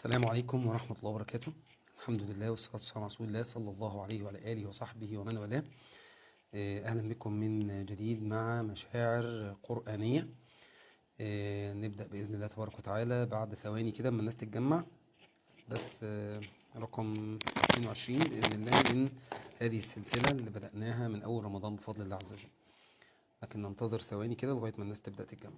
السلام عليكم ورحمة الله وبركاته. الحمد لله والصلاة والسلام على رسول الله صلى الله عليه وعلى آله وصحبه ومن والاه. أهلا بكم من جديد مع مشاعر قرآنية. نبدأ بإذن الله تبارك وتعالى بعد ثواني كده من الناس تتجمع، بس رقم 22 بإذن الله من هذه السلسلة اللي بدأناها من أول رمضان بفضل الله عز وجل، لكن ننتظر ثواني كده لغاية ما الناس تبدأ تتجمع.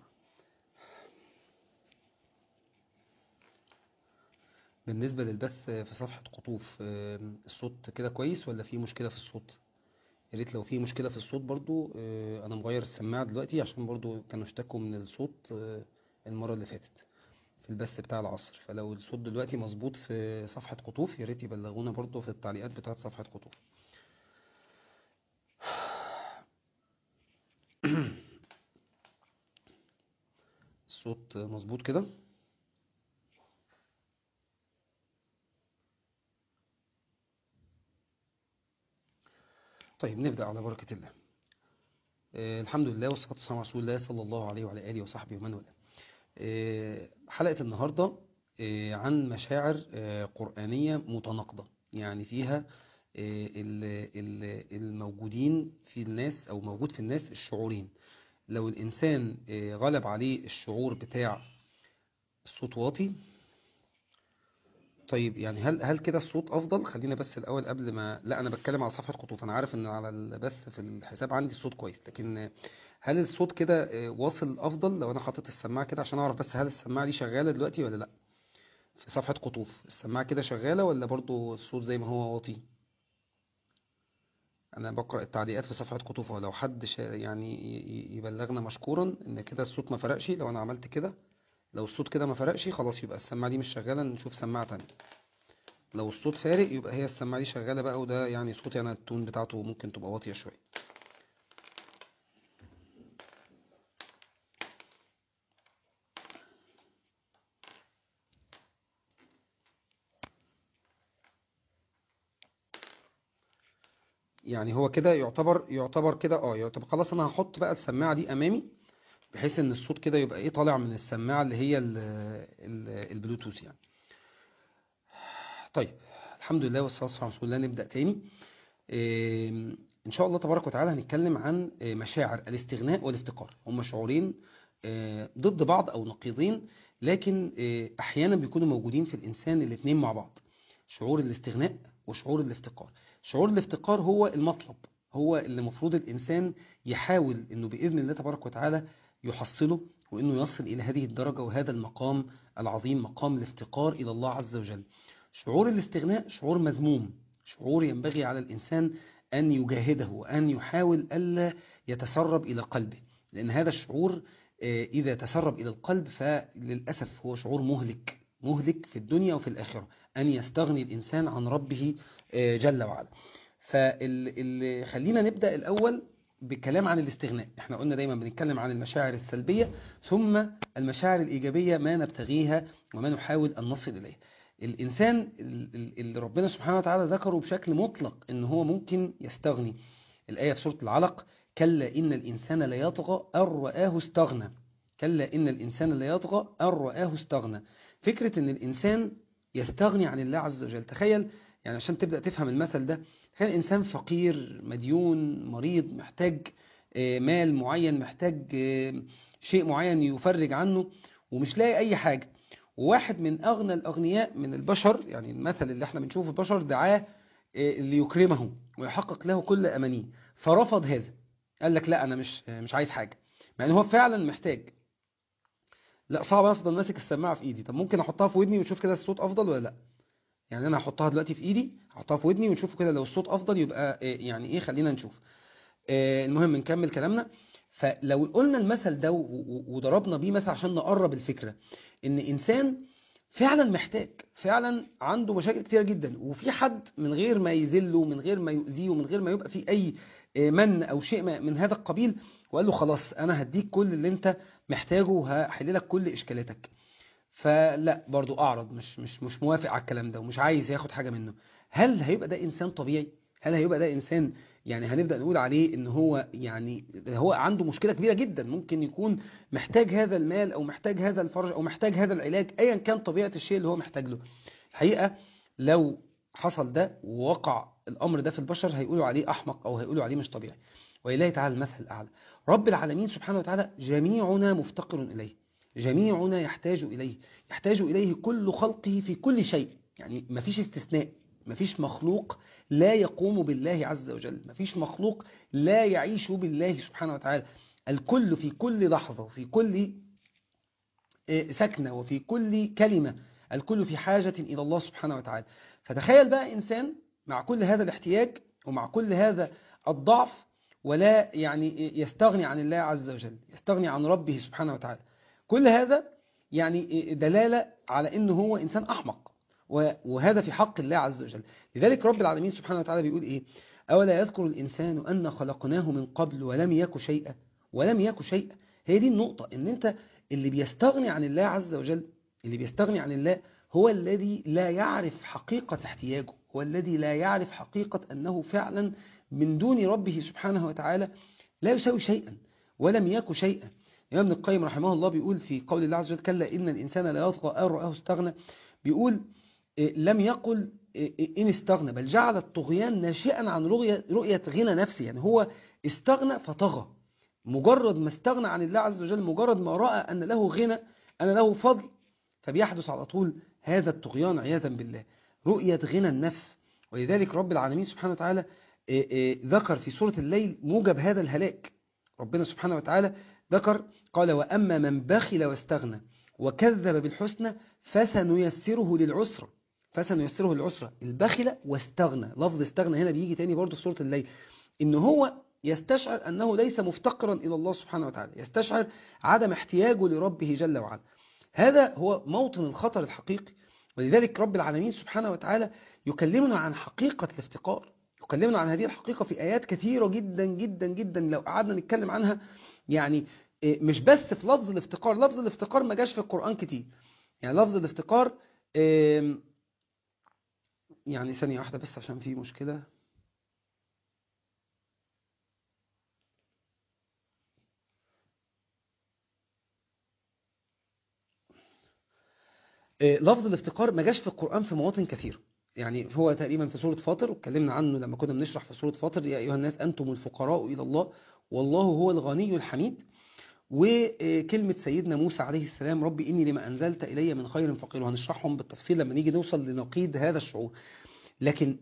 بالنسبة للبث في صفحة قطوف، الصوت كده كويس ولا في مشكلة في الصوت؟ يا ريت لو في مشكلة في الصوت برضو، أنا مغير السماعة دلوقتي عشان برضو كانوا اشتكوا من الصوت المرة اللي فاتت في البث بتاع العصر. فلو الصوت دلوقتي مظبوط في صفحة قطوف يا ريت يبلغونا برضو في التعليقات بتاعت صفحة قطوف. الصوت مظبوط كده؟ طيب نبدأ على بركة الله. الحمد لله والصلاة والسلام على رسول الله صلى الله عليه وعلى آله وصحبه ومن والاه. حلقة النهاردة عن مشاعر قرآنية متناقضة، يعني فيها الموجودين في الناس أو موجود في الناس الشعورين. لو الإنسان غلب عليه الشعور بتاع الصوت واطي، طيب يعني هل كده الصوت أفضل؟ خلينا بس الأول قبل ما لا أنا بتكلم على صفحة قطوف. أنا عارف إن على البث في الحساب عندي الصوت كويس، لكن هل الصوت كده واصل أفضل لو أنا حاطط السماعة كده عشان أعرف بس هل السماعة دي شغالة دلوقتي ولا لا؟ في صفحة قطوف السماعة كده شغالة ولا برضو الصوت زي ما هو واطي؟ أنا بقرأ التعليقات في صفحة قطوف، ولو حد يعني يبلغنا مشكورا إن كده الصوت ما فرقش. لو أنا عملت كده، لو الصوت كده ما فرقش خلاص يبقى السماعة دي مش شغالة، نشوف سماعة تانية. لو الصوت فارق يبقى هي السماعة دي شغالة بقى، وده يعني صوتي أنا التون بتاعته ممكن تبقى واطية شوية. يعني هو كده يعتبر كده يعتبر خلاص. أنا هحط بقى السماعة دي أمامي بحيث إن الصوت كده يبقى إيه طالع من السماعة اللي هي البلوتوث يعني. طيب الحمد لله والصلاة والسلام على رسول الله. نبدأ تاني. إن شاء الله تبارك وتعالى هنتكلم عن مشاعر الاستغناء والافتقار. هما شعورين ضد بعض أو نقيضين، لكن أحيانا بيكونوا موجودين في الإنسان الاتنين مع بعض، شعور الاستغناء وشعور الافتقار. شعور الافتقار هو المطلب، هو اللي المفروض الإنسان يحاول إنه بإذن الله تبارك وتعالى يحصله، وإنه يصل إلى هذه الدرجة وهذا المقام العظيم، مقام الافتقار إلى الله عز وجل. شعور الاستغناء شعور مذموم، شعور ينبغي على الإنسان أن يجاهده وأن يحاول ألا يتسرب إلى قلبه، لأن هذا الشعور إذا تسرب إلى القلب فللأسف هو شعور مهلك في الدنيا وفي الآخرة، أن يستغني الإنسان عن ربه جل وعلا. خلينا نبدأ الأول بكلام عن الاستغناء. احنا قلنا دايما بنتكلم عن المشاعر السلبية ثم المشاعر الإيجابية، ما نبتغيها وما نحاول أن نصل إليه. الإنسان اللي ربنا سبحانه وتعالى ذكره بشكل مطلق إن هو ممكن يستغني. الآية في سورة العلق: كلا إن الإنسان ليطغى أن رآه استغنى. كلا إن الإنسان ليطغى أن رآه استغنى. فكرة إن الإنسان يستغني عن الله عز وجل. تخيل يعني عشان تبدأ تفهم المثل ده، تخيل إنسان فقير مديون مريض محتاج مال معين، محتاج شيء معين يفرج عنه ومش لاقي أي حاجة، وواحد من أغنى الأغنياء من البشر، يعني المثل اللي احنا بنشوفه البشر، دعاه ليكرمه ويحقق له كل أمانيه، فرفض هذا. قال لك لا أنا مش عايز حاجة، مع أنه هو فعلا محتاج. لا صعب أفضل ماسك السماعة في إيدي. طب ممكن أحطها في ودني ونشوف كده الصوت أفضل ولا لا؟ يعني أنا هحطها دلوقتي في إيدي، هحطها في ودني ونشوف كده لو الصوت أفضل يبقى يعني إيه. خلينا نشوف. المهم نكمل كلامنا. فلو قلنا المثل ده وضربنا بيه مثل عشان نقرب الفكرة، ان انسان فعلا محتاج، فعلا عنده مشاكل كتيرة جدا، وفي حد من غير ما يذله، من غير ما يؤذيه، ومن غير ما يبقى في اي من او شيء من هذا القبيل، وقال له خلاص انا هديك كل اللي انت محتاجه وهحل لك كل اشكالاتك، فلا برضو اعرض، مش موافق على الكلام ده ومش عايز ياخد حاجة منه. هل هيبقى ده انسان طبيعي؟ هل هيبقى ده انسان يعني هنبدأ نقول عليه ان هو يعني هو عنده مشكلة كبيرة جدا، ممكن يكون محتاج هذا المال او محتاج هذا الفرج او محتاج هذا العلاج، ايا كان طبيعة الشيء اللي هو محتاج له. الحقيقة لو حصل ده ووقع الامر ده في البشر هيقولوا عليه احمق او هيقولوا عليه مش طبيعي. ولله تعالى المثل الاعلى. رب العالمين سبحانه وتعالى جميعنا مفتقر اليه، جميعنا يحتاج اليه، يحتاج اليه كل خلقه في كل شيء، يعني مفيش استثناء، مفيش مخلوق لا يقوم بالله عز وجل، مفيش مخلوق لا يعيش بالله سبحانه وتعالى. الكل في كل لحظة وفي كل سكنة وفي كل كلمة، الكل في حاجة إلى الله سبحانه وتعالى. فتخيل بقى إنسان مع كل هذا الاحتياج ومع كل هذا الضعف ولا يعني يستغني عن الله عز وجل، يستغني عن ربه سبحانه وتعالى. كل هذا يعني دلالة على إنه هو إنسان أحمق، وهذا في حق الله عز وجل. لذلك رب العالمين سبحانه وتعالى بيقول إيه: أولا يذكر الإنسان أن خلقناه من قبل ولم يك شيئا، ولم يك شيئا. هي دي النقطة، إن أنت اللي بيستغني عن الله عز وجل، اللي بيستغني عن الله هو الذي لا يعرف حقيقة احتياجه، هو الذي لا يعرف حقيقة أنه فعلا من دون ربه سبحانه وتعالى لا يساوي شيئا ولم يك شيئا. الإمام ابن القيم رحمه الله بيقول في قول الله عز وجل: كلا إن الإنسان لا يطغى أن رآه استغنى. بيقول لم يقل إن استغنى، بل جعل الطغيان ناشئا عن رؤية غنى نفسه، يعني هو استغنى فطغى. مجرد ما استغنى عن الله عز وجل، مجرد ما رأى أن له غنى، أن له فضل، فبيحدث على طول هذا الطغيان عياذا بالله، رؤية غنى النفس. ولذلك رب العالمين سبحانه وتعالى ذكر في سورة الليل موجب هذا الهلاك. ربنا سبحانه وتعالى ذكر قال: وأما من بخل واستغنى وكذب بالحسنى فسنيسره للعسرى. فسنيسره للعسرى، البخل واستغنى، لفظ استغنى هنا بيجي تاني برضو في سورة الليل، إن هو يستشعر أنه ليس مفتقرا إلى الله سبحانه وتعالى، يستشعر عدم احتياجه لربه جل وعلا. هذا هو موطن الخطر الحقيقي. ولذلك رب العالمين سبحانه وتعالى يكلمنا عن حقيقة الافتقار، يكلمنا عن هذه الحقيقة في آيات كثيرة جدا جدا جدا لو قعدنا نتكلم عنها. يعني مش بس في لفظ الافتقار، لفظ الافتقار ما جاش في القرآن كتير، يعني لفظ الافتقار يعني ثانية واحدة بس عشان في مشكلة. لفظ الافتقار ما جاش في القرآن في مواطن كثيرة، يعني هو تقريبا في سورة فاطر، واتكلمنا عنه لما كنا بنشرح في سورة فاطر: يا أيها الناس أنتم الفقراء إلى الله والله هو الغني الحميد. وكلمة سيدنا موسى عليه السلام: ربي إني لما أنزلت إلي من خير فقير، وهنشرحهم بالتفصيل لما نيجي نوصل لنقيض هذا الشعور. لكن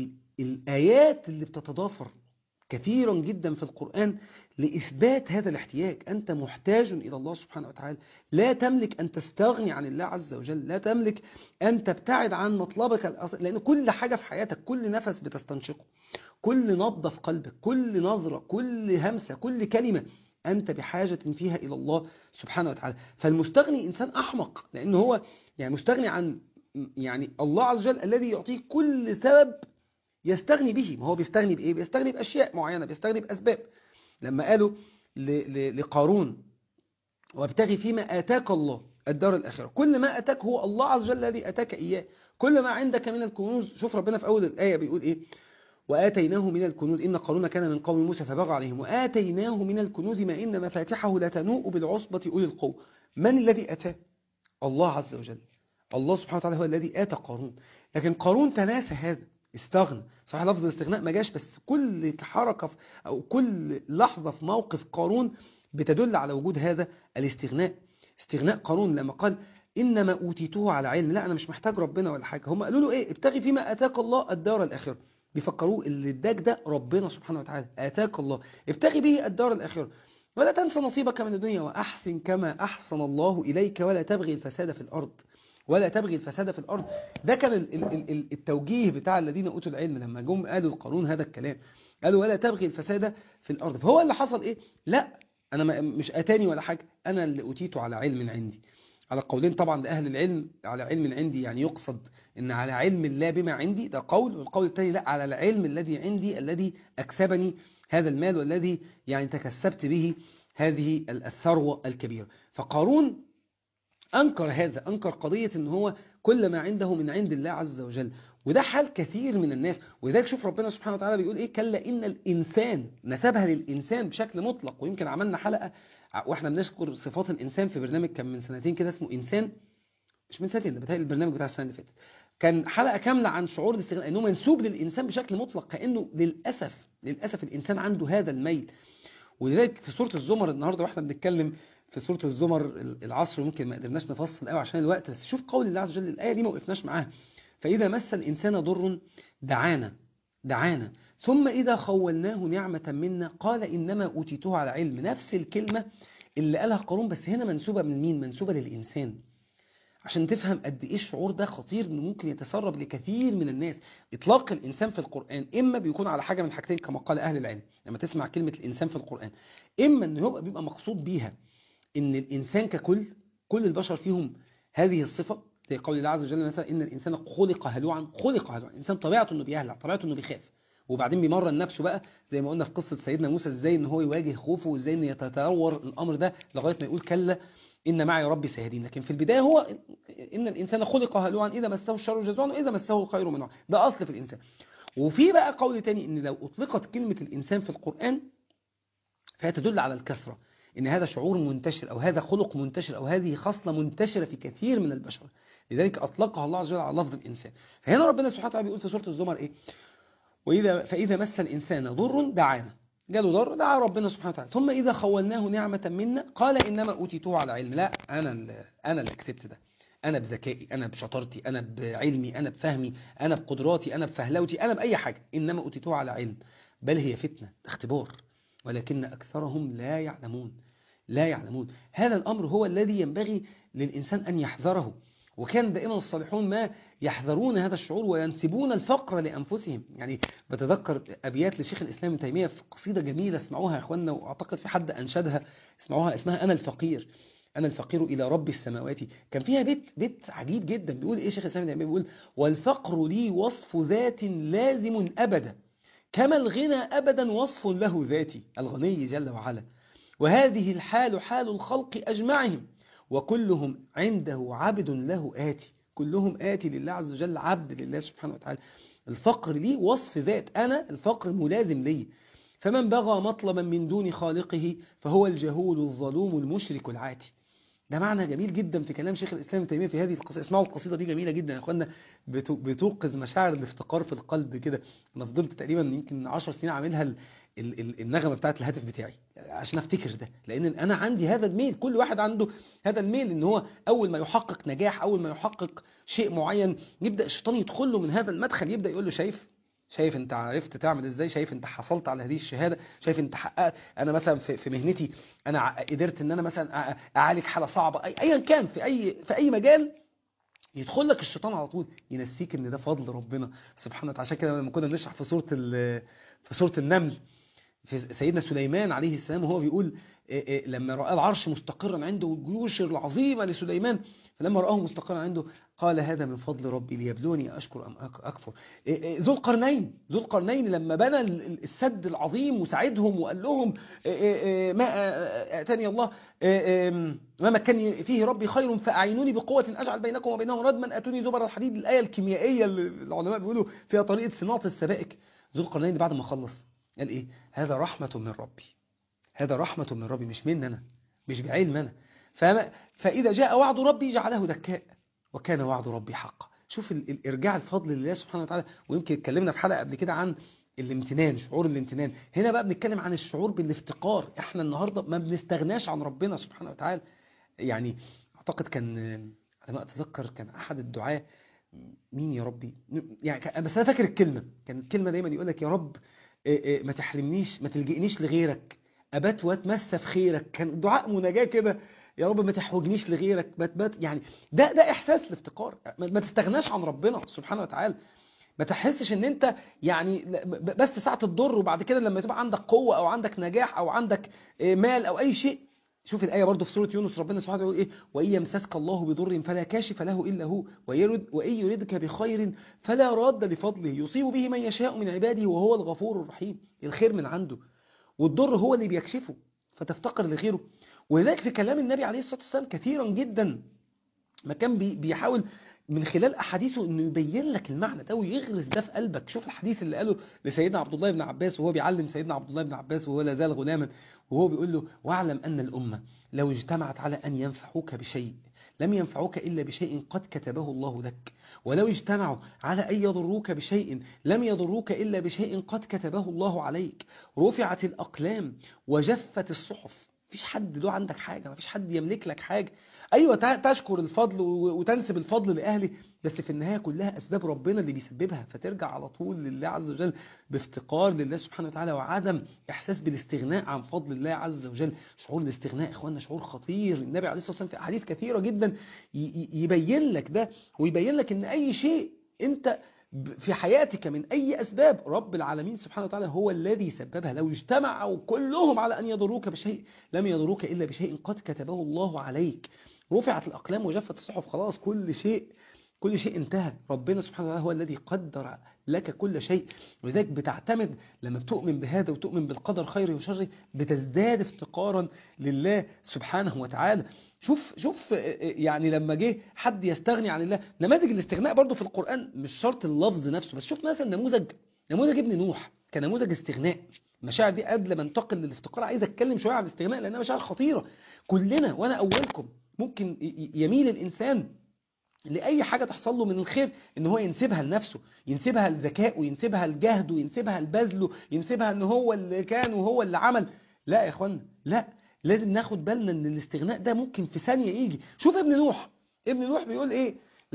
الآيات اللي بتتضافر كثيرا جدا في القرآن لإثبات هذا الاحتياج، أنت محتاج إلى الله سبحانه وتعالى، لا تملك أن تستغني عن الله عز وجل، لا تملك أن تبتعد عن مطلبك الأصل، لأن كل حاجة في حياتك، كل نفس بتستنشقه، كل نبضة في قلبك، كل نظرة، كل همسة، كل كلمة، أنت بحاجة فيها إلى الله سبحانه وتعالى. فالمستغني إنسان أحمق، لأنه هو يعني مستغني عن يعني الله عز وجل الذي يعطيه كل سبب يستغني به. ما هو بيستغني بإيه؟ بيستغني بأشياء معينة، بيستغني بأسباب. لما قالوا لقارون: وابتغي فيما آتاك الله الدار الآخرة، كل ما أتاك هو الله عز وجل الذي أتاك إياه، كل ما عندك من الكنوز. شوف ربنا في أول الآية بيقول إيه: وآتيناه من الكنوز إن قارون كان من قوم موسى فبغى عليهم وآتيناه من الكنوز ما إن مفاتحه لتنوء بالعصبة أولي القوة. من الذي أتاه؟ الله عز وجل. الله سبحانه وتعالى هو الذي آتى قارون. لكن قارون تناسى هذا، استغنى. صحيح لفظ الاستغناء ما جاش، بس كل حركة أو كل لحظة في موقف قارون بتدل على وجود هذا الاستغناء. استغناء قارون لما قال: إنما أوتيته على علم، لا أنا مش محتاج ربنا ولا حاجة. هم قالوا له إيه؟ ابتغي فيما آتاك الله الدار الآخرة. بيفكروه اللي اداك ده ربنا سبحانه وتعالى، آتاك الله، ابتغي به الدار الآخرة ولا تنسى نصيبك من الدنيا وأحسن كما أحسن الله إليك ولا تبغي الفساد في الأرض، ولا تبغي الفساد في الأرض. ده كان التوجيه بتاع الذين أوتوا العلم لما جم قالوا القارون هذا الكلام، قالوا: ولا تبغي الفساد في الأرض. فهو اللي حصل إيه؟ لا أنا مش أتاني ولا حاجة، أنا اللي أوتيته على علم عندي. على قولين طبعا لأهل العلم: على علم عندي يعني يقصد إن على علم الله بما عندي، ده قول. والقول الثاني: لا، على العلم الذي عندي الذي أكسبني هذا المال والذي يعني تكسبت به هذه الثروة الكبيرة. فقارون أنكر هذا، أنكر قضية إن هو كل ما عنده من عند الله عز وجل. وده حال كثير من الناس. ولذلك شوف ربنا سبحانه وتعالى بيقول ايه: كلا ان الانسان، نسبها للانسان بشكل مطلق. ويمكن عملنا حلقه واحنا بنذكر صفات الانسان في برنامج كان من سنتين كده اسمه انسان، مش من سنتين، ده بتهيألي البرنامج بتاع السنه اللي فاتت، كان حلقه كامله عن شعور الاستغناء، انه منسوب للانسان بشكل مطلق، كانه للاسف الانسان عنده هذا الميل. ولذلك في سوره الزمر النهارده واحنا بنتكلم في سوره الزمر العصر، ممكن ما قدرناش نفصل قوي عشان الوقت، بس شوف قول الله عز وجل، الايه دي ما وقفناش معاها: فاذا مس الانسان ضر دعانا ثم اذا خولناه نعمه منا قال انما اوتيته على علم. نفس الكلمه اللي قالها قارون، بس هنا منسوبه من مين؟ منسوبه للانسان. عشان تفهم قد ايه الشعور ده خطير، انه ممكن يتسرب لكثير من الناس. اطلاق الانسان في القران اما بيكون على حاجه من حاجتين كما قال اهل العلم. لما تسمع كلمه الانسان في القران، اما انه بيبقى مقصود بيها ان الانسان ككل، كل البشر فيهم هذه الصفه، زي قول الله عز وجل مثلا: ان الانسان خلق هلوعا. الانسان طبيعته انه بيهلع، طبيعته انه بيخاف، وبعدين بيمرن نفسه بقى زي ما قلنا في قصه سيدنا موسى، ازاي ان هو يواجه خوفه، وازاي ان يتطور الامر ده لغايه ما يقول: كلا إن معي ربي سيهدين. لكن في البداية هو إن الإنسان خلق هلوعا إذا مسه الشر جزوعا وإذا مسه الخير منوعا. ده أصل في الإنسان. وفي بقى قول تاني إن لو أطلقت كلمة الإنسان في القرآن فهي تدل على الكثرة، إن هذا شعور منتشر أو هذا خلق منتشر أو هذه خصلة منتشرة في كثير من البشر، لذلك أطلقها الله عز وجل على لفظ الإنسان. فهنا ربنا سبحانه وتعالى بيقول في سورة الزمر إيه: فإذا مس الإنسان ضر دعانا. جاله ضر، دعا ربنا سبحانه وتعالى، ثم إذا خولناه نعمة منا قال إنما أوتيته على علم. لا، أنا اللي كسبت ده، أنا بذكائي، أنا بشطارتي، أنا بعلمي، أنا بفهمي، أنا بقدراتي، أنا بفهلوتي، أنا بأي حاجة. إنما أوتيته على علم، بل هي فتنة، اختبار، ولكن أكثرهم لا يعلمون. هذا الأمر هو الذي ينبغي للإنسان أن يحذره. وكان دائما الصالحون ما يحذرون هذا الشعور وينسبون الفقر لأنفسهم. يعني بتذكر أبيات لشيخ الإسلام ابن تيمية في قصيدة جميلة، اسمعوها يا أخوانا، وأعتقد في حد أنشدها، اسمعوها، اسمها أنا الفقير إلى رب السماوات. كان فيها بيت عجيب جدا، بيقول إيه شيخ الإسلام ابن تيمية؟ بيقول: والفقر لي وصف ذات لازم أبدا، كما الغنى أبدا وصف له ذاتي. الغني جل وعلا، وهذه الحال حال الخلق أجمعهم، وكلهم عنده عبد له آتي. كلهم آتي لله عز وجل، عبد لله سبحانه وتعالى. الفقر لي وصف ذات، أنا الفقر ملازم لي. فمن بغى مطلبا من دون خالقه فهو الجهول الظلوم المشرك العاتي. ده معنى جميل جدا في كلام شيخ الإسلام ابن تيمية في هذه القصيدة. اسمعوا القصيدة دي، جميلة جدا يا اخوانا، بتوقظ مشاعر الافتقار في القلب كده. انا فضلت تقريبا يمكن 10 سنين عاملها النغمة بتاعت الهاتف بتاعي عشان افتكر ده، لان انا عندي هذا الميل. كل واحد عنده هذا الميل، ان هو اول ما يحقق نجاح، اول ما يحقق شيء معين، يبدأ الشيطان يدخل له من هذا المدخل، يبدأ يقول له: شايف انت عرفت تعمل ازاي؟ شايف انت حصلت على هذه الشهادة؟ شايف انت حققت؟ انا مثلا في مهنتي انا قدرت ان انا مثلا اعالج حالة صعبة، ايا كان في اي مجال، يدخل لك الشيطان على طول ينسيك ان ده فضل ربنا سبحانه وتعالى. عشان كده لما كنا بنشرح في سورة النمل، في سيدنا سليمان عليه السلام، وهو بيقول لما رأى العرش مستقرا عنده والجيوش العظيمة لسليمان، فلما رآه مستقرا عنده قال: هذا من فضل ربي ليبلوني أشكر أم أكفر. ذو القرنين لما بنى السد العظيم وساعدهم وقال لهم: ما أتاني الله ما مكنني فيه ربي خير فأعينوني بقوة أجعل بينكم وبينهم ردما أتوني زبر الحديد. الآية الكيميائية اللي العلماء بيقولوا فيها طريقة صناعة السبائك. ذو القرنين بعد ما خلص قال إيه؟ هذا رحمة من ربي، مش مني أنا، مش بعلم أنا. فإذا جاء وعد ربي جعله دكاء وكان وعد ربي حقا. شوف الإرجاع الفضل لله سبحانه وتعالى. ويمكن اتكلمنا في حلقة قبل كده عن الامتنان، شعور الامتنان. هنا بقى بنتكلم عن الشعور بالافتقار. احنا النهاردة ما بنستغناش عن ربنا سبحانه وتعالى. يعني أعتقد كان، على ما أتذكر، كان أحد الدعاة، مين يا ربي يعني، بس أنا فاكر الكلمة، كان الكلمة دايما يقول لك: يا رب ما تحرمنيش، ما تلجئنيش لغيرك، أبات واتمسى في خيرك. كان دعاء مناجاة كده: يا رب ما تحوجنيش لغيرك، يعني ده إحساس الافتقار. ما تستغناش عن ربنا سبحانه وتعالى. ما تحسش ان انت يعني بس ساعة الضر، وبعد كده لما تبقى عندك قوة او عندك نجاح او عندك مال او اي شيء. شوف الآية برضو في سورة يونس، ربنا سبحانه وتعالى يقول إيه: وإن يمسسك الله بضر فلا كاشف له إلا هو وإن يردك بخير فلا راد لفضله يصيب به من يشاء من عباده وهو الغفور الرحيم. الخير من عنده، والضر هو اللي بيكشفه، فتفتقر لغيره. ولذلك في كلام النبي عليه الصلاة والسلام كثيرا جدا ما كان بيحاول من خلال أحاديثه إنه يبين لك المعنى ده ويغرس ده في قلبك. شوف الحديث اللي قاله لسيدنا عبد الله بن عباس وهو بيعلم سيدنا عبد الله بن عباس وهو لا زال غلاما، وهو بيقول له: واعلم أن الأمة لو اجتمعت على أن ينفعوك بشيء لم ينفعوك إلا بشيء قد كتبه الله لك، ولو اجتمعوا على أن يضروك بشيء لم يضروك إلا بشيء قد كتبه الله عليك. رفعت الأقلام وجفت الصحف. مفيش حد له عندك حاجة، مفيش حد يملك لك حاجة. أيوة تشكر الفضل وتنسب الفضل لأهله، بس في النهاية كلها أسباب ربنا اللي بيسببها، فترجع على طول لله عز وجل بافتقار لله سبحانه وتعالى، وعدم إحساس بالاستغناء عن فضل الله عز وجل. شعور الاستغناء إخواننا شعور خطير. النبي عليه الصلاة والسلام في أحاديث كثيرة جدا يبين لك ده، ويبين لك إن أي شيء أنت في حياتك من أي أسباب رب العالمين سبحانه وتعالى هو الذي سببها. لو اجتمعوا كلهم على أن يضروك بشيء لم يضروك إلا بشيء قد كتبه الله عليك. رفعت الأقلام وجفت الصحف، خلاص كل شيء انتهى. ربنا سبحانه وتعالى هو الذي قدر لك كل شيء. ولذلك بتعتمد لما بتؤمن بهذا وتؤمن بالقدر خيره وشره بتزداد افتقارا لله سبحانه وتعالى. شوف يعني لما جه حد يستغني عن الله، نماذج الاستغناء برضو في القرآن مش شرط اللفظ نفسه، بس شوف مثلا نموذج ابن نوح كنموذج استغناء. المشاعر دي قبل ما ننتقل للافتقار عايز اتكلم شويه عن الاستغناء لانها مشاعر خطيره. كلنا وانا اولكم ممكن يميل الانسان لأي حاجة تحصل له من الخير إن هو ينسبها لنفسه، ينسبها لذكائه، ينسبها لجهده، ينسبها لبذله، ينسبها إن هو اللي كان وهو اللي عمل. لا يا إخوانا، لا، لازم ناخد بالنا إن الاستغناء ده ممكن في ثانية يجي. شوف ابن نوح بيقول إيه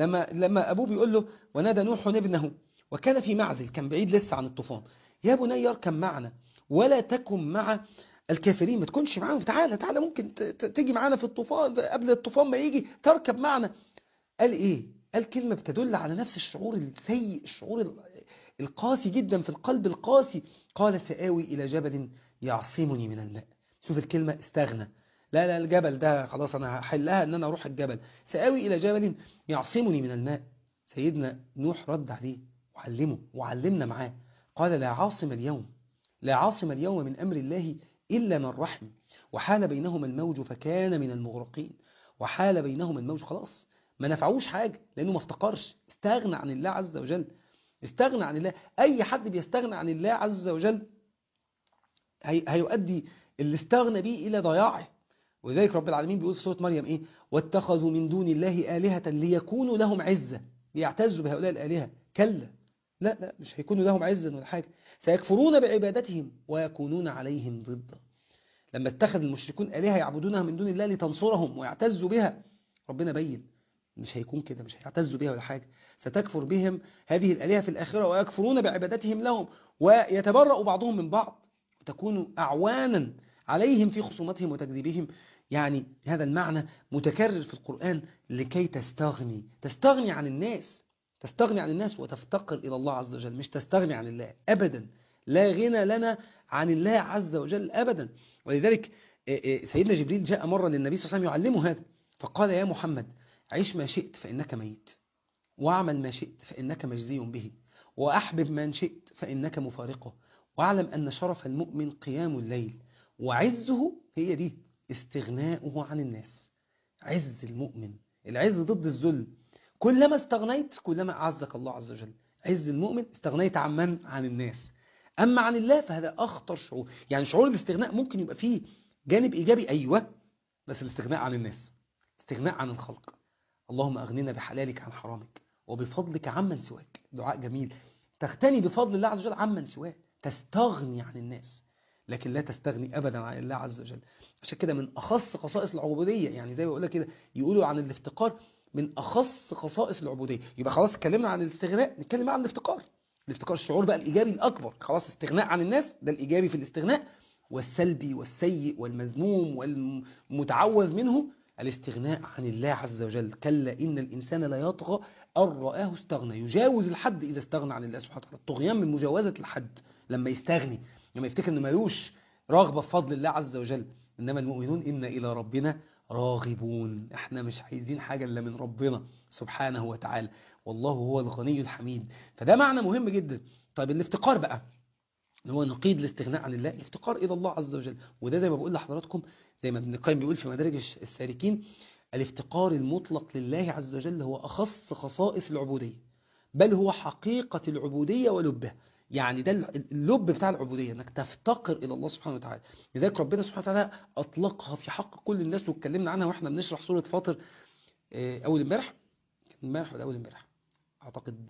لما أبوه بيقول له: ونادى نوح ابنه وكان في معزل، كان بعيد لسه عن الطوفان: يا بني اركب معنا ولا تكن مع الكافرين. ما تكونش معاهم، تعالى ممكن تيجي معانا في الطوفان، قبل الطوفان ما يجي تركب معنا. قال ايه؟ قال كلمة بتدل على نفس الشعور السيء، الشعور القاسي جدا في القلب القاسي. قال: سآوي إلى جبل يعصمني من الماء. شوف الكلمة، استغنى. لا الجبل ده خلاص أنا هحلها إن أنا أروح الجبل. سآوي إلى جبل يعصمني من الماء. سيدنا نوح رد عليه وعلمه وعلمنا معاه. قال: لا عاصم اليوم من أمر الله إلا من رحم وحال بينهما الموج فكان من المغرقين. وحال بينهما الموج، خلاص ما نفعوش حاجة لأنه ما افتقرش، استغنى عن الله عز وجل. استغنى عن الله. أي حد بيستغنى عن الله عز وجل هيؤدي اللي استغنى به إلى ضياعه. ولذلك رب العالمين بيقول في سورة مريم إيه؟ واتخذوا من دون الله آلهة ليكونوا لهم عزة. بيعتزوا بهؤلاء الآلهة. كلا، لا مش هيكونوا لهم عزة ولا حاجة. سيكفرون بعبادتهم ويكونون عليهم ضدا. لما اتخذ المشركون آلهة يعبدونها من دون الله لتنصرهم ويعتزوا بها، ربنا بين مش هيكون كده، مش هيعتزوا بها ولا حاجة. ستكفر بهم هذه الآلهة في الآخرة ويكفرون بعبادتهم لهم ويتبرأ بعضهم من بعض وتكون أعوانا عليهم في خصومتهم وتكذيبهم. يعني هذا المعنى متكرر في القرآن لكي تستغني عن الناس، تستغني عن الناس وتفتقر إلى الله عز وجل، مش تستغني عن الله أبدا. لا غنى لنا عن الله عز وجل أبدا. ولذلك سيدنا جبريل جاء مرة للنبي صلى الله عليه وسلم يعلمه هذا، فقال: يا محمد، عيش ما شئت فإنك ميت، واعمل ما شئت فإنك مجزي به، وأحبب من شئت فإنك مفارقه، واعلم أن شرف المؤمن قيام الليل، وعزه هي دي استغناؤه عن الناس. عز المؤمن، العز ضد الذل. كلما استغنيت كلما أعزك الله عز وجل. عز المؤمن استغنيت عن من؟ عن الناس. أما عن الله فهذا أخطر شعور. يعني شعور الاستغناء ممكن يبقى فيه جانب إيجابي، أيوة، بس الاستغناء عن الناس، استغناء عن الخلق. اللهم أغننا بحلالك عن حرامك وبفضلك عمن سواك. دعاء جميل. تغتني بفضل الله عز وجل عمن سواك، تستغني عن الناس لكن لا تستغني أبدا عن الله عز وجل. عشان كده من أخص خصائص العبودية، يعني زي ما بقول لك كده، يقولوا عن الافتقار من أخص خصائص العبودية. يبقى خلاص اتكلمنا عن الاستغناء، نتكلم عن الافتقار. الافتقار الشعور بقى الإيجابي الأكبر، خلاص استغناء عن الناس ده الإيجابي في الاستغناء، والسلبي والسيء والمذموم والمتعوذ منه الاستغناء عن الله عز وجل. كلا إن الإنسان لا يطغى أن رآه استغنى. يجاوز الحد إذا استغنى عن الله سبحانه وتعالى. الطغيان من مجاوزة الحد، لما يستغني، لما يفتكر إنه ملوش رغبة في فضل الله عز وجل. إنما المؤمنون إن إلى ربنا راغبون. احنا مش عايزين حاجة إلا من ربنا سبحانه وتعالى، والله هو الغني الحميد. فده معنى مهم جدا. طيب الافتقار بقى اللي هو نقيض الاستغناء عن الله، الافتقار إلى الله عز وجل. وده زي ما بقول لحضراتكم، زي ما ابن القيم بيقول في مدارج السالكين، الافتقار المطلق لله عز وجل هو أخص خصائص العبودية، بل هو حقيقة العبودية ولبها. يعني ده اللب بتاع العبودية، انك تفتقر الى الله سبحانه وتعالى. لذلك ربنا سبحانه وتعالى اطلقها في حق كل الناس، واتكلمنا عنها واحنا بنشرح سورة فاطر اول امبارح ولا اول امبارح اعتقد،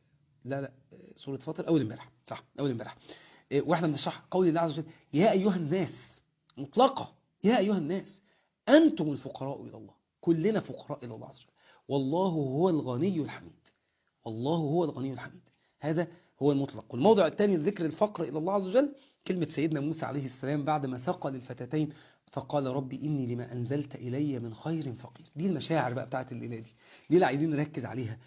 لا سورة فاطر اول امبارح، صح اول امبارح. واحنا بنشرح قول الله عز وجل يا ايها الناس، مطلقة، يا ايها الناس انتم الفقراء الى الله. كلنا فقراء الى الله عز وجل، والله هو الغني الحميد. والله هو الغني الحميد، هذا هو المطلق. والموضع الثاني ذكر الفقر إلى الله عز وجل كلمة سيدنا موسى عليه السلام بعد ما سقى للفتاتين فقال ربي إني لما أنزلت إلي من خير فقير. دي المشاعر بقى بتاعت الليلة دي اللي عايزين نركز عليها.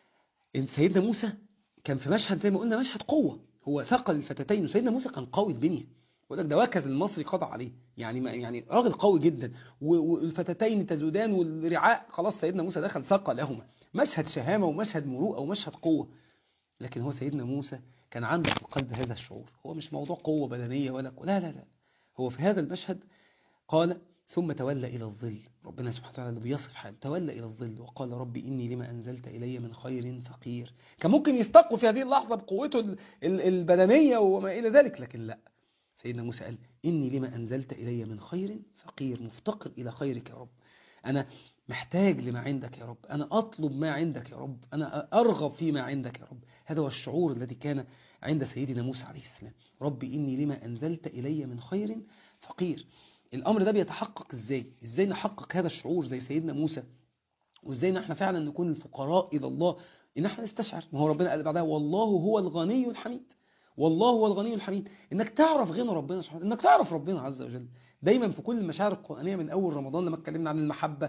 سيدنا موسى كان في مشهد زي ما قلنا مشهد قوة، هو سقى للفتاتين، وسيدنا موسى كان قوي البنية، يقول لك ده وكز المصري قضى عليه، يعني راجل قوي جدا، والفتاتين تزودان والرعاء خلاص سيدنا موسى دخل سقى لهما. مشهد شهامة ومشهد مروءة ومشهد قوة. لكن هو سيدنا موسى كان عنده في القلب هذا الشعور، هو مش موضوع قوة بدنية ولا لا، هو في هذا المشهد قال ثم تولى إلى الظل. ربنا سبحانه وتعالى اللي بيصف حاله، تولى إلى الظل وقال ربي إني لما أنزلت إلي من خير فقير. كان ممكن يستقوا في هذه اللحظة بقوته البدنية وما إلى ذلك، لكن لا، سيدنا موسى قال إني لما أنزلت إلي من خير فقير، مفتقر إلى خيرك يا رب، أنا محتاج لما عندك يا رب، أنا أطلب ما عندك يا رب، أنا أرغب فيما عندك يا رب. هذا هو الشعور الذي كان عند سيدنا موسى عليه السلام، ربي إني لما أنزلت إلي من خير فقير. الأمر ده بيتحقق إزاي نحقق هذا الشعور زي سيدنا موسى، وإزاي نحن فعلا نكون الفقراء إلى الله، إن احنا نستشعر. ما هو ربنا قال بعدها والله هو الغني الحميد، والله هو الغني الحميد. إنك تعرف غنى ربنا سبحانه، إنك تعرف ربنا عز وجل. دايما في كل المشاعر القرآنية من أول رمضان لما اتكلمنا عن المحبة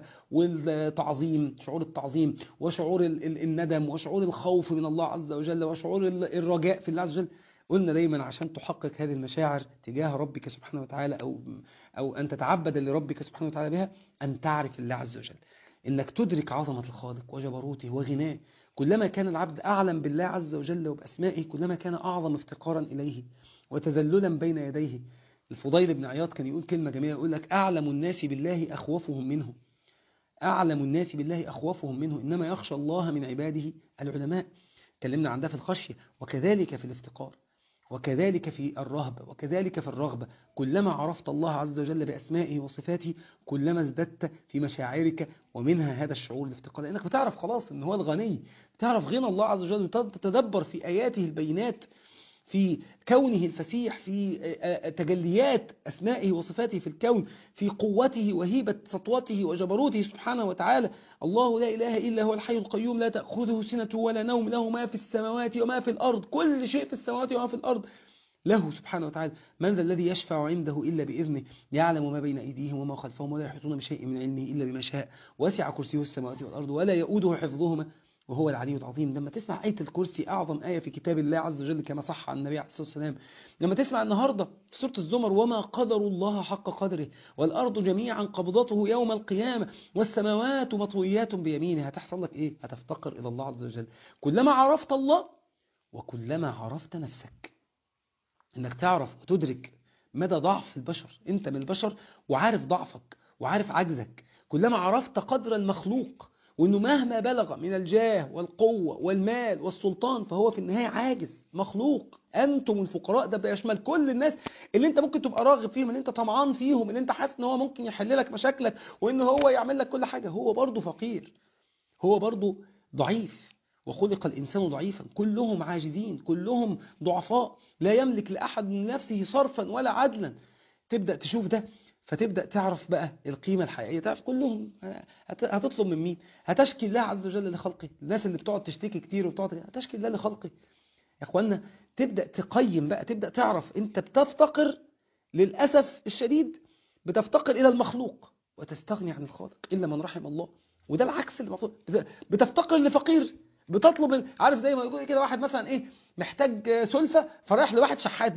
والتعظيم، شعور التعظيم وشعور الندم وشعور الخوف من الله عز وجل وشعور الرجاء في الله عز وجل، قلنا دايما عشان تحقق هذه المشاعر تجاه ربك سبحانه وتعالى أو أن تتعبد لربك سبحانه وتعالى بها، أن تعرف الله عز وجل، إنك تدرك عظمة الخالق وجبروته وغناه. كلما كان العبد أعلم بالله عز وجل وبأسمائه كلما كان أعظم افتقارا إليه وتذللا بين يديه. الفضيل بن عياض كان يقول كلمة جميلة، يقول لك أعلم الناس بالله أخوفهم منه، أعلم الناس بالله أخوفهم منه، إنما يخشى الله من عباده العلماء. تكلمنا عن ده في الخشية، وكذلك في الافتقار، وكذلك في الرهبة، وكذلك في الرغبة. كلما عرفت الله عز وجل بأسمائه وصفاته كلما ازددت في مشاعرك، ومنها هذا الشعور الافتقار، لأنك بتعرف خلاص إن هو الغني، بتعرف غنى الله عز وجل، وتتدبر في آياته البينات، في كونه الفسيح، في تجليات أسمائه وصفاته في الكون، في قوته وهيبة سطوته وجبروته سبحانه وتعالى. الله لا إله إلا هو الحي القيوم لا تأخذه سنة ولا نوم، له ما في السماوات وما في الأرض، كل شيء في السماوات وما في الأرض له سبحانه وتعالى. من ذا الذي يشفع عنده إلا بإذنه، يعلم ما بين أيديهم وما خلفهم ولا يحيطون بشيء من علمه إلا بما شاء، وسع كرسيه السماوات والأرض ولا يؤوده حفظهما وهو العلي العظيم. لما تسمع آية الكرسي، أعظم آية في كتاب الله عز وجل كما صح عن النبي عليه الصلاة والسلام، لما تسمع النهاردة في سورة الزمر وما قدر الله حق قدره والأرض جميعا قبضته يوم القيامة والسماوات مطويات بيمينه، هتحصل لك إيه؟ هتفتقر إلى الله عز وجل. كلما عرفت الله وكلما عرفت نفسك، إنك تعرف وتدرك مدى ضعف البشر، أنت من البشر وعارف ضعفك وعارف عجزك. كلما عرفت قدر المخلوق وأنه مهما بلغ من الجاه والقوة والمال والسلطان فهو في النهاية عاجز مخلوق. أنتم الفقراء، ده بيشمل كل الناس اللي أنت ممكن تبقى راغب فيهم، اللي أنت طمعان فيهم، اللي أنت حاسس أن هو ممكن يحل لك مشاكلك وأنه هو يعمل لك كل حاجة، هو برضه فقير، هو برضه ضعيف، وخلق الإنسان ضعيفا، كلهم عاجزين، كلهم ضعفاء، لا يملك لأحد من نفسه صرفا ولا عدلا. تبدأ تشوف ده فتبدأ تعرف بقى القيمة الحقيقية، تعرف كلهم. هتطلب من مين؟ هتشكي الله عز وجل لخلقه. الناس اللي بتقعد تشتكي كتير هتشكي الله لخلقه. يا اخوانا تبدأ تقيم بقى، تبدأ تعرف انت بتفتقر للأسف الشديد، بتفتقر إلى المخلوق وتستغني عن الخالق إلا من رحم الله. وده العكس اللي المفروض، بتفتقر لفقير، بتطلب، عارف زي ما يقول كده واحد مثلا ايه محتاج سلفة فرايح لواحد شحات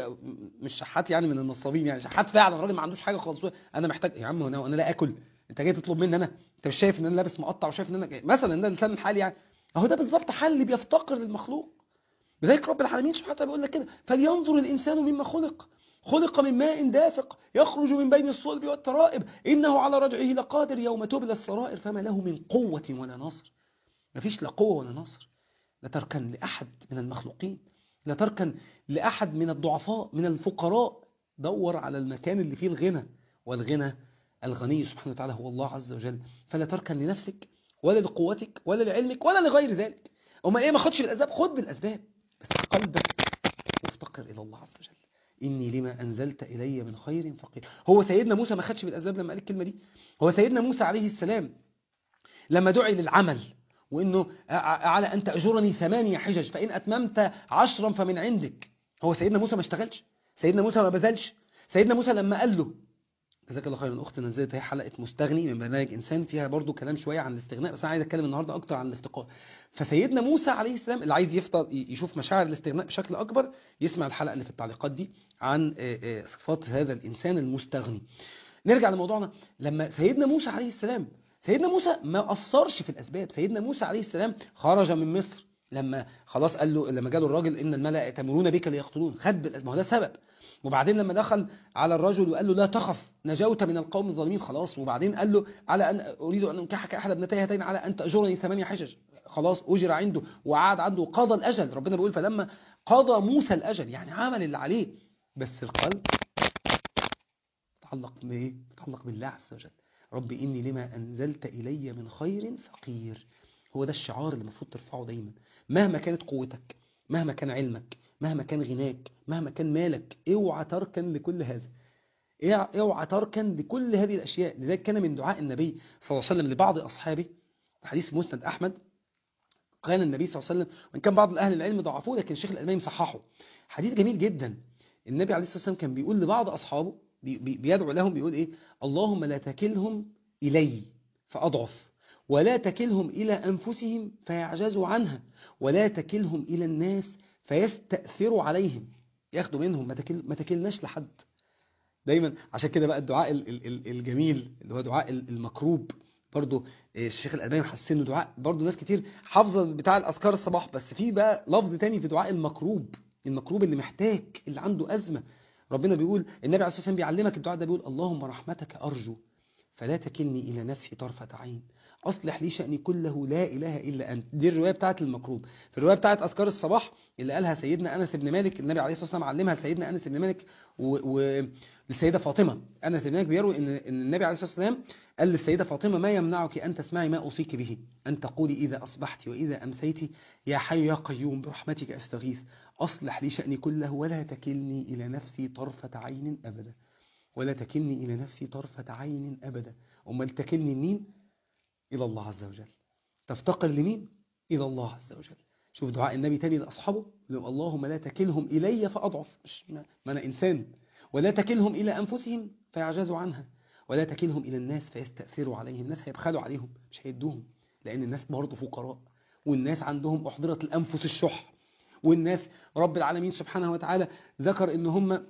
مش شحات يعني من النصابين، يعني شحات فعلا راجل ما عندوش حاجة خالص، انا محتاج يا عم انا لا اكل، انت جاي تطلب مني انا؟ انت مش شايف ان انا لابس مقطع وشايف ان انا مثلا ان اللسان الحالي يعني اهو ده بالظبط حال اللي بيفتقر للمخلوق. لذلك رب العالمين سبحانه وتعالى بيقول لك كده فلينظر الانسان مما خلق، خلق من ماء دافق يخرج من بين الصلب والترائب إنه على رجعه لقادر يوم تبلى السرائر فما له من قوة ولا نصر. مفيش لا قوة ولا نصر. لا تركن لأحد من المخلوقين، لا تركن لأحد من الضعفاء من الفقراء. دور على المكان اللي فيه الغنى، والغنى الغني سبحانه وتعالى هو الله عز وجل. فلا تركن لنفسك ولا لقوتك ولا لعلمك ولا لغير ذلك. أما إيه؟ ما خدش بالأسباب، خد بالأسباب، بس قلبك مفتقر إلى الله عز وجل. إني لما أنزلت إلي من خير فقير. هو سيدنا موسى ما خدش بالأسباب لما قال الكلمة دي؟ هو سيدنا موسى عليه السلام لما دعي للعمل وإنه على أن تأجرني 8 حجج فإن أتممت 10 فمن عندك، هو سيدنا موسى ما اشتغلش؟ سيدنا موسى ما بذلش؟ سيدنا موسى لما قال له جزاك الله خيرا أختنا نزلت هي حلقة مستغني من برنامج إنسان فيها برضو كلام شوية عن الاستغناء، بس أنا عايز أتكلم النهاردة أكتر عن الافتقار. فسيدنا موسى عليه السلام اللي عايز يفضل يشوف مشاعر الاستغناء بشكل أكبر يسمع الحلقة اللي في التعليقات دي عن صفات هذا الإنسان المستغني. نرجع لموضوعنا. لما سيدنا موسى عليه السلام، سيدنا موسى ما قصرش في الأسباب. سيدنا موسى عليه السلام خرج من مصر لما خلاص قال له، لما جاله الراجل إن الملأ يأتمرون بك ليقتلون، خد بالأسباب، هو ده سبب. وبعدين لما دخل على الرجل وقال له لا تخف نجوت من القوم الظالمين، خلاص. وبعدين قال له على أن أريد أن أنكحك أحد ابنتي هاتين على أن تأجرني 8 حجج، خلاص أجر عنده وعاد عنده وقضى الأجل. ربنا بيقول فلما قضى موسى الأجل، يعني عمل اللي عليه، بس القلب متعلق بإيه؟ متعلق بالله عز وجل. رب إني لما أنزلت إلي من خير فقير. هو ده الشعار اللي المفروض ترفعه دايما، مهما كانت قوتك، مهما كان علمك، مهما كان غناك، مهما كان مالك، اوعى تركن لكل هذا، اوعى تركن لكل هذه الأشياء. لذلك كان من دعاء النبي صلى الله عليه وسلم لبعض أصحابه، حديث مسند أحمد، كان النبي صلى الله عليه وسلم، وإن كان بعض أهل العلم ضعفوه لكن الشيخ الألباني صححه، حديث جميل جدا. النبي عليه الصلاة والسلام كان بيقول لبعض أصحابه، بيدعو لهم، بيقول إيه؟ اللهم لا تكلهم إلي فأضعف، ولا تكلهم إلى أنفسهم فيعجزوا عنها، ولا تكلهم إلى الناس فيستأثروا عليهم، ياخدوا منهم، ما تكلناش لحد دايما. عشان كده بقى الدعاء الجميل اللي هو دعاء المكروب، برضو الشيخ الألباني حسنه دعاء، برضو ناس كتير حافظه بتاع الأذكار الصباح، بس في بقى لفظ تاني في دعاء المكروب، المكروب اللي محتاج، اللي عنده أزمة. ربنا بيقول، النبي عليه الصلاة والسلام بيعلمك الدعاء ده، بيقول اللهم رحمتك أرجو فلا تكلني إلى نفسي طرفة عين، أصلح لي شأني كله لا إله إلا أنت. دي الرواية بتاعت المكروب. في الرواية بتاعت أذكار الصباح اللي قالها سيدنا أنس بن مالك، النبي عليه الصلاة والسلام علمها لسيدنا أنس بن مالك والسيدة فاطمة. أنس بن مالك بيروي إن النبي عليه الصلاة والسلام قال للسيدة فاطمة ما يمنعك أن تسمعي ما أوصيك به، أن تقولي إذا أصبحت وإذا أمسيت يا حي يا قيوم برحمتك أستغيث، أصلح لي شأني كله ولا تكلني إلى نفسي طرفة عين أبدا، ولا تكلني إلى نفسي طرفة عين أبدا. أمال تكلني مين؟ إلى الله عز وجل. تفتقر لمين؟ إلى الله عز وجل. شوف دعاء النبي تاني لأصحابه، اللهم لا تكلهم إلي فأضعف، ما أنا إنسان، ولا تكلهم إلى أنفسهم فيعجزوا عنها، ولا تكلهم إلى الناس فيستأثروا عليهم. الناس هيبخلوا عليهم، مش هيدوهم، لأن الناس برضه فقراء، والناس عندهم أحضرت الأنفس الشح، والناس رب العالمين سبحانه وتعالى ذكر إن هم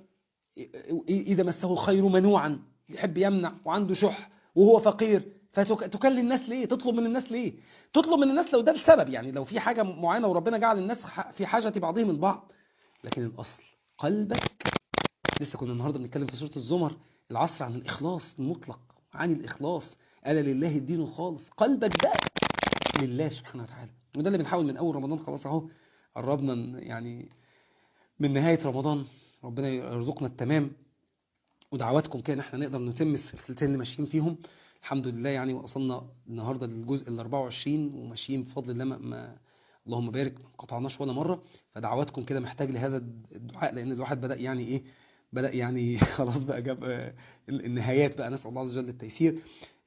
إذا مسه الخير منوعا، يحب يمنع وعنده شح وهو فقير. فتكلم الناس ليه؟ تطلب من الناس ليه؟ تطلب من الناس لو ده السبب، يعني لو في حاجة معينة وربنا جعل الناس في حاجة بعضهم البعض، لكن الأصل قلبك. لسه كنا النهاردة بنتكلم في سورة الزمر العصر عن الإخلاص المطلق، عن الإخلاص، ألا لله الدين الخالص. قلبك ده لله سبحانه وتعالى، وده اللي بنحاول من أول رمضان، خلاص أهو قربنا يعني من نهاية رمضان، ربنا يرزقنا التمام، ودعواتكم كده احنا نقدر نتم السلسلتين اللي ماشيين فيهم الحمد لله يعني. وصلنا النهارده للجزء ال 24 وماشيين بفضل الله، ما اللهم بارك ما قطعناش ولا مره. فدعواتكم كده محتاج لهذا الدعاء، لان الواحد بدا يعني ايه، بدا يعني خلاص بقى جاب النهايات بقى، نسال الله عز وجل التيسير.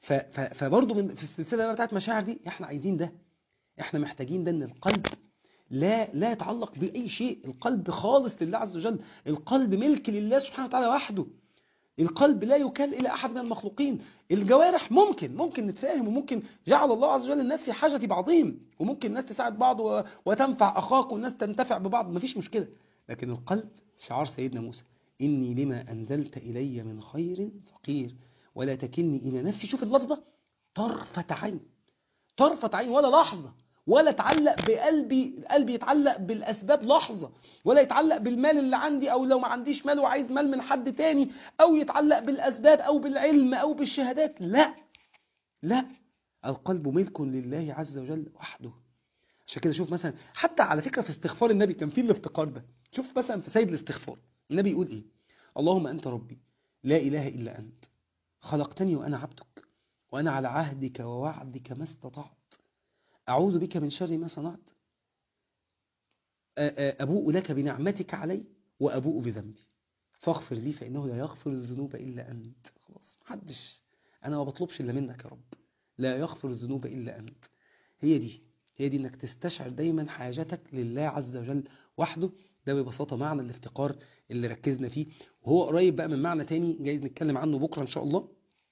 فبرضه في السلسله بتاعت مشاعر دي احنا عايزين ده، احنا محتاجين ده، ان القلب لا يتعلق بأي شيء، القلب خالص لله عز وجل، القلب ملك لله سبحانه وتعالى وحده، القلب لا يكل إلى أحد من المخلوقين. الجوارح ممكن نتفاهم، وممكن جعل الله عز وجل الناس في حاجة بعضهم، وممكن الناس تساعد بعض وتنفع أخاك، والناس تنتفع ببعض، مفيش مشكلة. لكن القلب شعار سيدنا موسى، إني لما أنزلت إلي من خير فقير ولا تكلني إلى نفسي. شوف اللفظة، طرفة عين، طرفة عين، ولا لحظة، ولا اتعلق قلبي يتعلق بالاسباب لحظه، ولا يتعلق بالمال اللي عندي، او لو ما عنديش مال وعايز مال من حد تاني، او يتعلق بالاسباب او بالعلم او بالشهادات. لا لا، القلب ملك لله عز وجل وحده. عشان كده شوف مثلا، حتى على فكره في استغفار النبي كان فيه الافتقار ده. شوف مثلا في سيد الاستغفار النبي يقول ايه؟ اللهم انت ربي لا اله الا انت، خلقتني وانا عبدك، وانا على عهدك ووعدك ما استطعت، اعوذ بك من شر ما صنعت، ابوء لك بنعمتك علي وابوء بذنبي فاغفر لي فانه لا يغفر الذنوب الا انت. خلاص محدش، انا ما بطلبش الا منك يا رب، لا يغفر الذنوب الا انت. هي دي انك تستشعر دايما حاجتك لله عز وجل وحده. ده ببساطة معنى الافتقار اللي ركزنا فيه، وهو قريب بقى من معنى تاني جايز نتكلم عنه بكرة ان شاء الله،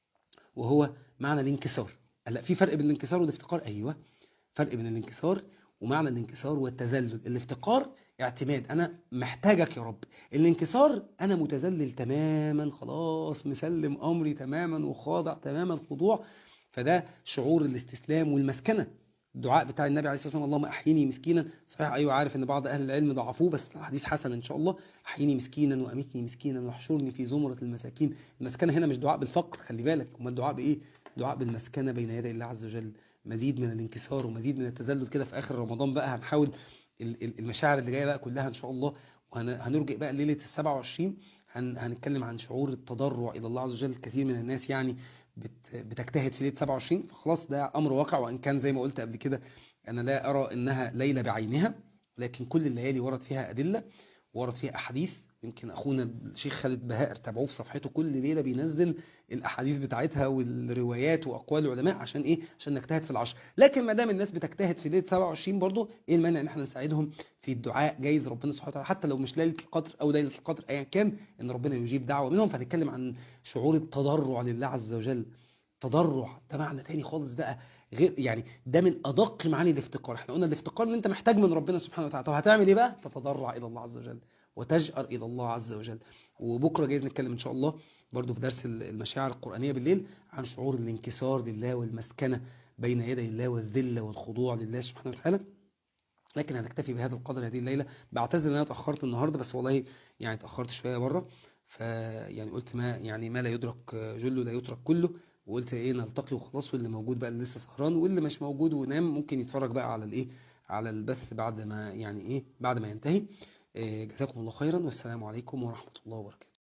وهو معنى الانكسار. هلا في فرق بين الانكسار والافتقار؟ ايوه، فرق بين الانكسار ومعنى الانكسار والتذلل. الافتقار اعتماد، انا محتاجك يا رب. الانكسار انا متذلل تماما، خلاص مسلم امري تماما وخاضع تماما الخضوع. فده شعور الاستسلام والمسكنه. الدعاء بتاع النبي عليه الصلاه والسلام اللهم احيني مسكينا، صحيح ايوه عارف ان بعض اهل العلم ضعفوه بس الحديث حسن ان شاء الله. احيني مسكينا وامتني مسكينا واحشرني في زمره المساكين. المسكنه هنا مش دعاء بالفقر، خلي بالك، امال الدعاء بايه؟ دعاء بالمسكنه بين يدي الله عز وجل. مزيد من الانكسار ومزيد من التذلل كده في اخر رمضان. بقى هنحاول المشاعر اللي جايه بقى كلها ان شاء الله، وهنرجع بقى ليله ال27 هنتكلم عن شعور التضرع الى الله عز وجل. كثير من الناس يعني بتجتهد في ليله 27، فخلاص ده امر واقع. وان كان زي ما قلت قبل كده انا لا ارى انها ليله بعينها، لكن كل الليالي ورد فيها ادله، ورد فيها احاديث. يمكن اخونا الشيخ خالد بهاء تابعوه في صفحته، كل ليله بينزل الاحاديث بتاعتها والروايات واقوال العلماء. عشان ايه؟ عشان نجتهد في العشر. لكن ما دام الناس بتجتهد في ليله 27 برضه، ايه المانع ان احنا نساعدهم في الدعاء؟ جايز ربنا سبحانه وتعالى حتى لو مش ليله القدر او ليله القدر ايا كان، ان ربنا يجيب دعوه منهم. فهنتكلم عن شعور التضرع لله عز وجل. تضرع ده معنى تاني خالص بقى، غير يعني ده من ادق معاني الافتقار. احنا قلنا الافتقار ان انت محتاج من ربنا سبحانه وتعالى. طب هتعمل ايه بقى؟ تتضرع الى الله عز وجل وتجأر الى الله عز وجل. وبكره جايز نتكلم ان شاء الله برضو في درس المشاعر القرآنية بالليل عن شعور الانكسار لله والمسكنة بين يدي الله والذل والخضوع لله سبحانه وتعالى. لكن هنكتفي بهذا القدر هذه الليلة. بعتذر ان انا اتأخرت النهاردة، بس والله يعني اتأخرت شوية بره، فيعني قلت ما لا يدرك جله لا يترك كله. وقلت ايه نلتقي وخلاص، واللي موجود بقى اللي لسه سهران، واللي مش موجود ونام ممكن يتفرج بقى على الايه، على البث بعد ما يعني ايه بعد ما ينتهي. جزاكم الله خيرا، والسلام عليكم ورحمة الله وبركاته.